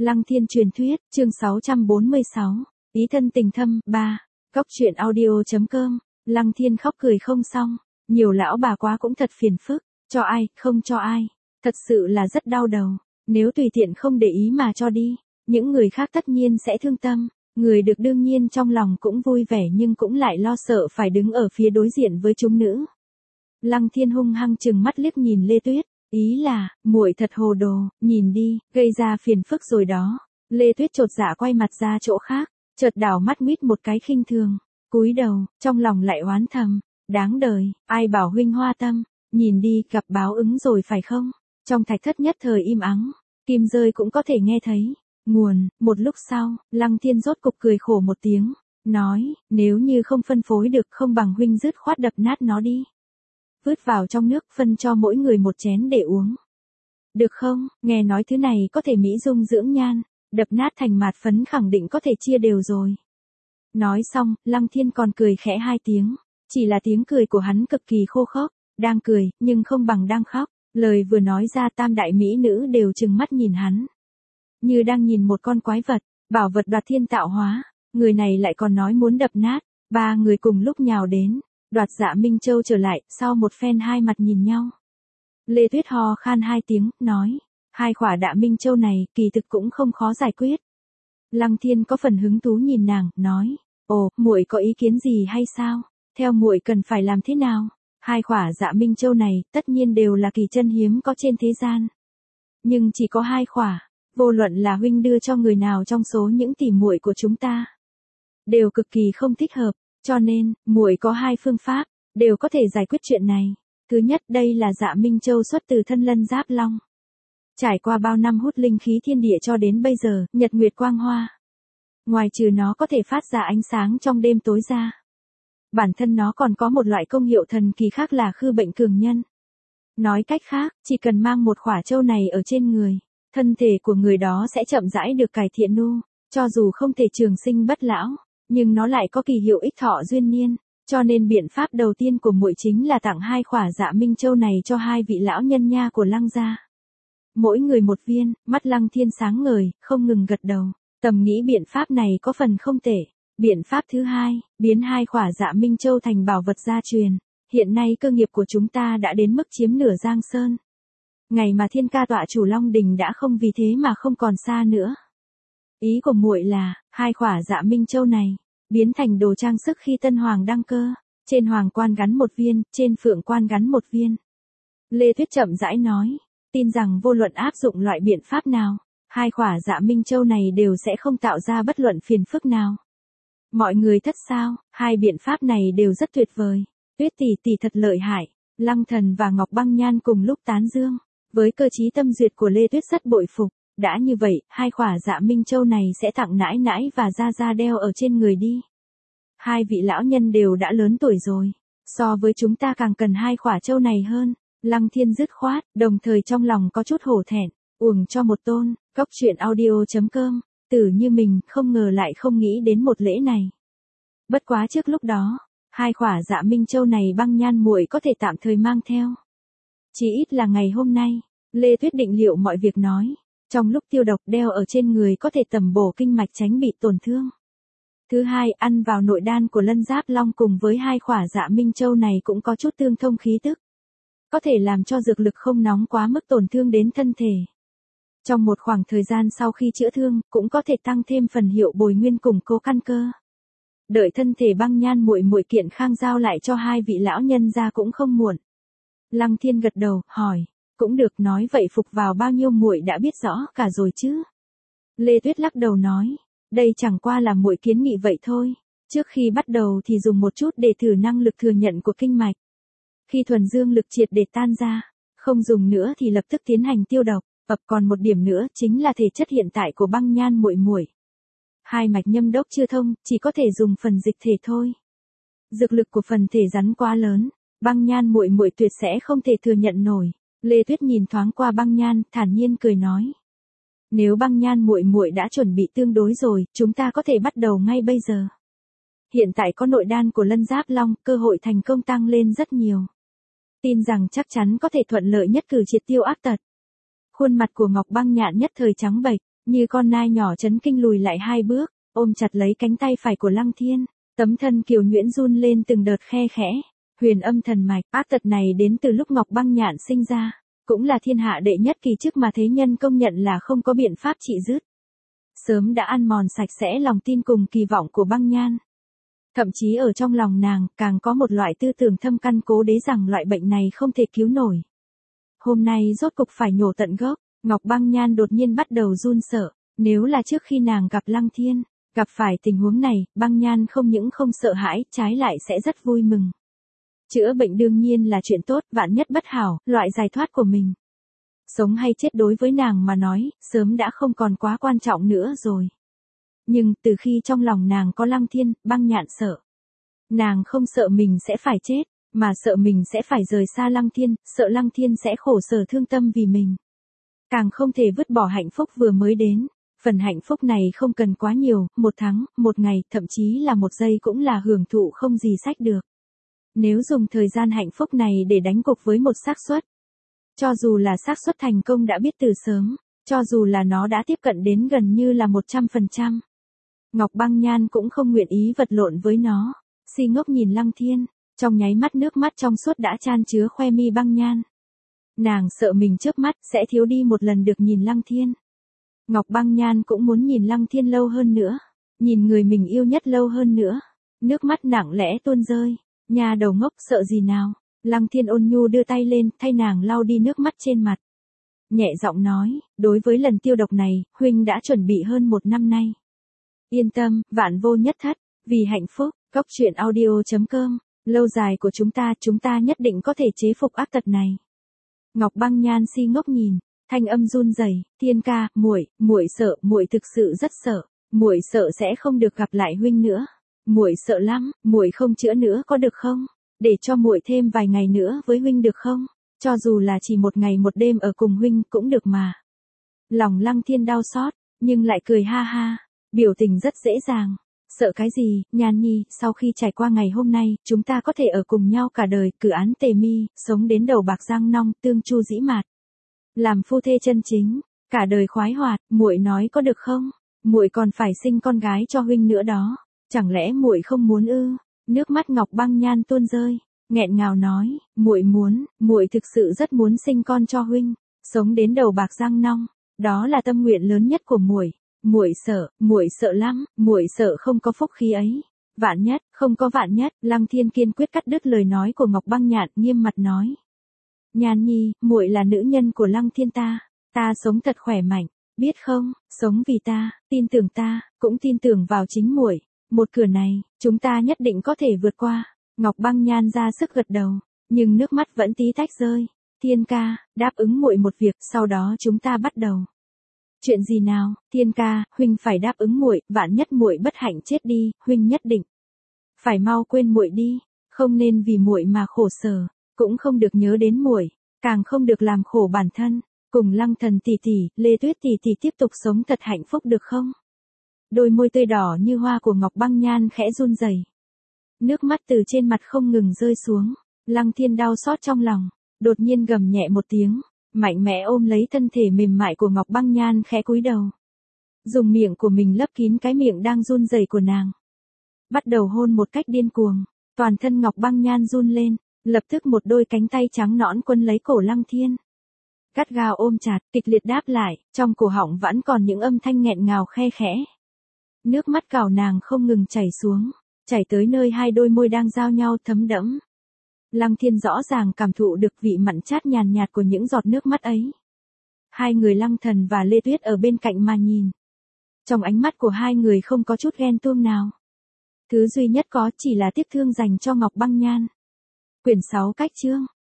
Lăng Thiên truyền thuyết, chương 646, ý thân tình thâm, 3, Cóc truyện audio.com, Lăng Thiên khóc cười không xong, nhiều lão bà quá cũng thật phiền phức, cho ai, không cho ai, thật sự là rất đau đầu, nếu tùy tiện không để ý mà cho đi, những người khác tất nhiên sẽ thương tâm, người được đương nhiên trong lòng cũng vui vẻ nhưng cũng lại lo sợ phải đứng ở phía đối diện với chúng nữ. Lăng Thiên hung hăng chừng mắt liếc nhìn Lê Tuyết. Ý là, muội thật hồ đồ, nhìn đi, gây ra phiền phức rồi đó. Lê Tuyết chột dạ quay mặt ra chỗ khác, chợt đảo mắt nguyết một cái khinh thường, cúi đầu, trong lòng lại oán thầm, đáng đời, ai bảo huynh hoa tâm, nhìn đi, gặp báo ứng rồi phải không? Trong thạch thất nhất thời im ắng, kim rơi cũng có thể nghe thấy. Nguồn, một lúc sau, Lăng Thiên rốt cục cười khổ một tiếng, nói, nếu như không phân phối được không bằng huynh dứt khoát đập nát nó đi. Vứt vào trong nước phân cho mỗi người một chén để uống. Được không, nghe nói thứ này có thể mỹ dung dưỡng nhan, đập nát thành mạt phấn khẳng định có thể chia đều rồi. Nói xong, Lăng Thiên còn cười khẽ hai tiếng, chỉ là tiếng cười của hắn cực kỳ khô khốc, đang cười, nhưng không bằng đang khóc, lời vừa nói ra tam đại mỹ nữ đều trừng mắt nhìn hắn. Như đang nhìn một con quái vật, bảo vật đoạt thiên tạo hóa, người này lại còn nói muốn đập nát, ba người cùng lúc nhào đến. Đoạt Dạ Minh Châu trở lại, sau một phen hai mặt nhìn nhau. Lê Tuyết ho khan hai tiếng, nói, hai khỏa Dạ Minh Châu này, kỳ thực cũng không khó giải quyết. Lăng Thiên có phần hứng thú nhìn nàng, nói, ồ, muội có ý kiến gì hay sao? Theo muội cần phải làm thế nào? Hai khỏa Dạ Minh Châu này, tất nhiên đều là kỳ chân hiếm có trên thế gian. Nhưng chỉ có hai khỏa, vô luận là huynh đưa cho người nào trong số những tỷ muội của chúng ta, đều cực kỳ không thích hợp. Cho nên, muội có hai phương pháp, đều có thể giải quyết chuyện này. Thứ nhất, đây là Dạ Minh Châu xuất từ thân Lân Giáp Long. Trải qua bao năm hút linh khí thiên địa cho đến bây giờ, nhật nguyệt quang hoa. Ngoài trừ nó có thể phát ra ánh sáng trong đêm tối ra, bản thân nó còn có một loại công hiệu thần kỳ khác là khư bệnh cường nhân. Nói cách khác, chỉ cần mang một khỏa châu này ở trên người, thân thể của người đó sẽ chậm rãi được cải thiện nu, cho dù không thể trường sinh bất lão. Nhưng nó lại có kỳ hiệu ích thọ duyên niên, cho nên biện pháp đầu tiên của muội chính là tặng hai khỏa Dạ Minh Châu này cho hai vị lão nhân nha của Lăng gia. Mỗi người một viên, mắt Lăng Thiên sáng ngời, không ngừng gật đầu, tầm nghĩ biện pháp này có phần không tệ. Biện pháp thứ hai, biến hai khỏa Dạ Minh Châu thành bảo vật gia truyền. Hiện nay cơ nghiệp của chúng ta đã đến mức chiếm nửa Giang Sơn. Ngày mà thiên ca tọa chủ Long Đình đã không vì thế mà không còn xa nữa. Ý của muội là, hai khỏa Dạ Minh Châu này, biến thành đồ trang sức khi tân hoàng đăng cơ, trên hoàng quan gắn một viên, trên phượng quan gắn một viên. Lê Tuyết chậm rãi nói, tin rằng vô luận áp dụng loại biện pháp nào, hai khỏa Dạ Minh Châu này đều sẽ không tạo ra bất luận phiền phức nào. Mọi người thất sao, hai biện pháp này đều rất tuyệt vời, Tuyết tỷ tỷ thật lợi hại, Lăng Thần và Ngọc Băng Nhan cùng lúc tán dương, với cơ trí tâm duyệt của Lê Tuyết rất bội phục. Đã như vậy, hai khỏa Dạ Minh Châu này sẽ tặng nãi nãi và ra đeo ở trên người đi. Hai vị lão nhân đều đã lớn tuổi rồi, so với chúng ta càng cần hai khỏa châu này hơn. Lăng Thiên dứt khoát, đồng thời trong lòng có chút hổ thẹn, uổng cho một tôn. Cóc truyện audio.com, tử như mình không ngờ lại không nghĩ đến một lễ này. Bất quá trước lúc đó, hai khỏa Dạ Minh Châu này Băng Nhan muội có thể tạm thời mang theo. Chỉ ít là ngày hôm nay, Lê Tuyết định liệu mọi việc nói. Trong lúc tiêu độc đeo ở trên người có thể tầm bổ kinh mạch tránh bị tổn thương. Thứ hai, ăn vào nội đan của Lân Giáp Long cùng với hai khỏa Dạ Minh Châu này cũng có chút tương thông khí tức. Có thể làm cho dược lực không nóng quá mức tổn thương đến thân thể. Trong một khoảng thời gian sau khi chữa thương, cũng có thể tăng thêm phần hiệu bồi nguyên củng cố căn cơ. Đợi thân thể Băng Nhan muội muội kiện khang giao lại cho hai vị lão nhân ra cũng không muộn. Lăng Thiên gật đầu, hỏi. Cũng được, nói vậy phục vào bao nhiêu muội đã biết rõ cả rồi chứ. Lê Tuyết lắc đầu nói, đây chẳng qua là muội kiến nghị vậy thôi. Trước khi bắt đầu thì dùng một chút để thử năng lực thừa nhận của kinh mạch. Khi thuần dương lực triệt để tan ra, không dùng nữa thì lập tức tiến hành tiêu độc. Còn một điểm nữa chính là thể chất hiện tại của Băng Nhan muội muội. Hai mạch nhâm đốc chưa thông, chỉ có thể dùng phần dịch thể thôi. Dược lực của phần thể rắn quá lớn, Băng Nhan muội muội tuyệt sẽ không thể thừa nhận nổi. Lê Tuyết nhìn thoáng qua Băng Nhan, thản nhiên cười nói. Nếu Băng Nhan muội muội đã chuẩn bị tương đối rồi, chúng ta có thể bắt đầu ngay bây giờ. Hiện tại có nội đan của Lân Giáp Long, cơ hội thành công tăng lên rất nhiều. Tin rằng chắc chắn có thể thuận lợi nhất cử triệt tiêu ác tật. Khuôn mặt của Ngọc Băng Nhạn nhất thời trắng bệch, như con nai nhỏ chấn kinh lùi lại 2 bước, ôm chặt lấy cánh tay phải của Lăng Thiên, tấm thân kiều nhuyễn run lên từng đợt khe khẽ, huyền âm thần mạch, ác tật này đến từ lúc Ngọc Băng Nhạn sinh ra, cũng là thiên hạ đệ nhất kỳ chức mà thế nhân công nhận là không có biện pháp trị dứt. Sớm đã ăn mòn sạch sẽ lòng tin cùng kỳ vọng của Băng Nhan. Thậm chí ở trong lòng nàng càng có một loại tư tưởng thâm căn cố đế rằng loại bệnh này không thể cứu nổi. Hôm nay rốt cục phải nhổ tận gốc, Ngọc Băng Nhan đột nhiên bắt đầu run sợ, nếu là trước khi nàng gặp Lăng Thiên, gặp phải tình huống này, Băng Nhan không những không sợ hãi, trái lại sẽ rất vui mừng. Chữa bệnh đương nhiên là chuyện tốt, vạn nhất bất hảo, loại giải thoát của mình. Sống hay chết đối với nàng mà nói, sớm đã không còn quá quan trọng nữa rồi. Nhưng từ khi trong lòng nàng có Lăng Thiên, Băng Nhạn sợ. Nàng không sợ mình sẽ phải chết, mà sợ mình sẽ phải rời xa Lăng Thiên, sợ Lăng Thiên sẽ khổ sở thương tâm vì mình. Càng không thể vứt bỏ hạnh phúc vừa mới đến. Phần hạnh phúc này không cần quá nhiều, 1 tháng, 1 ngày, thậm chí là 1 giây cũng là hưởng thụ không gì sách được. Nếu dùng thời gian hạnh phúc này để đánh cuộc với một xác suất, cho dù là xác suất thành công đã biết từ sớm, cho dù là nó đã tiếp cận đến gần như là 100%, Ngọc Băng Nhan cũng không nguyện ý vật lộn với nó. Si ngốc nhìn Lăng Thiên, trong nháy mắt nước mắt trong suốt đã chan chứa khoe mi Băng Nhan. Nàng sợ mình chớp mắt sẽ thiếu đi một lần được nhìn Lăng Thiên. Ngọc Băng Nhan cũng muốn nhìn Lăng Thiên lâu hơn nữa, nhìn người mình yêu nhất lâu hơn nữa. Nước mắt nặng lẽ tuôn rơi, nhà đầu ngốc sợ gì nào. Lăng Thiên ôn nhu đưa tay lên, thay nàng lau đi nước mắt trên mặt. Nhẹ giọng nói, đối với lần tiêu độc này, huynh đã chuẩn bị hơn 1 năm nay. Yên tâm, vạn vô nhất thất, vì hạnh phúc, coctruyện.audio.com, lâu dài của chúng ta nhất định có thể chế phục ác tật này. Ngọc Băng Nhan si ngốc nhìn, thanh âm run rẩy, Thiên ca, muội sợ, muội thực sự rất sợ, muội sợ sẽ không được gặp lại huynh nữa. Muội sợ lắm, muội không chữa nữa có được không? Để cho muội thêm vài ngày nữa với huynh được không? Cho dù là chỉ 1 ngày 1 đêm ở cùng huynh cũng được mà. Lòng Lăng Thiên đau xót, nhưng lại cười ha ha, biểu tình rất dễ dàng. Sợ cái gì, Nhan Nhi, sau khi trải qua ngày hôm nay, chúng ta có thể ở cùng nhau cả đời, cử án tề mi, sống đến đầu bạc răng nong, tương chu dĩ mạt. Làm phu thê chân chính, cả đời khoái hoạt, muội nói có được không? Muội còn phải sinh con gái cho huynh nữa đó. Chẳng lẽ muội không muốn ư? Nước mắt Ngọc Băng Nhan tuôn rơi, nghẹn ngào nói, muội muốn, muội thực sự rất muốn sinh con cho huynh, sống đến đầu bạc răng nong, đó là tâm nguyện lớn nhất của muội. Muội sợ lắm, muội sợ không có phúc khí ấy. Vạn nhất, không có vạn nhất, Lăng Thiên kiên quyết cắt đứt lời nói của Ngọc Băng Nhạn, nghiêm mặt nói. Nhan Nhi, muội là nữ nhân của Lăng Thiên ta sống thật khỏe mạnh, biết không, sống vì ta, tin tưởng ta, cũng tin tưởng vào chính muội. Một cửa này, chúng ta nhất định có thể vượt qua. Ngọc Băng Nhan ra sức gật đầu, nhưng nước mắt vẫn tí tách rơi. Thiên ca, đáp ứng muội một việc, sau đó chúng ta bắt đầu. Chuyện gì nào? Thiên ca, huynh phải đáp ứng muội, vạn nhất muội bất hạnh chết đi, huynh nhất định phải mau quên muội đi, không nên vì muội mà khổ sở, cũng không được nhớ đến muội, càng không được làm khổ bản thân, cùng Lăng Thần tỷ tỷ, Lê Tuyết tỷ tỷ tiếp tục sống thật hạnh phúc được không? Đôi môi tươi đỏ như hoa của Ngọc Băng Nhan khẽ run rẩy. Nước mắt từ trên mặt không ngừng rơi xuống, Lăng Thiên đau xót trong lòng, đột nhiên gầm nhẹ một tiếng, mạnh mẽ ôm lấy thân thể mềm mại của Ngọc Băng Nhan khẽ cúi đầu. Dùng miệng của mình lấp kín cái miệng đang run rẩy của nàng. Bắt đầu hôn một cách điên cuồng, toàn thân Ngọc Băng Nhan run lên, lập tức một đôi cánh tay trắng nõn quấn lấy cổ Lăng Thiên. Gắt gao ôm chặt, kịch liệt đáp lại, trong cổ họng vẫn còn những âm thanh nghẹn ngào khe khẽ. Nước mắt cào nàng không ngừng chảy xuống, chảy tới nơi hai đôi môi đang giao nhau thấm đẫm. Lăng Thiên rõ ràng cảm thụ được vị mặn chát nhàn nhạt của những giọt nước mắt ấy. Hai người Lăng Thần và Lê Tuyết ở bên cạnh mà nhìn. Trong ánh mắt của hai người không có chút ghen tuông nào. Thứ duy nhất có chỉ là tiếc thương dành cho Ngọc Băng Nhan. Quyển 6 cách chương.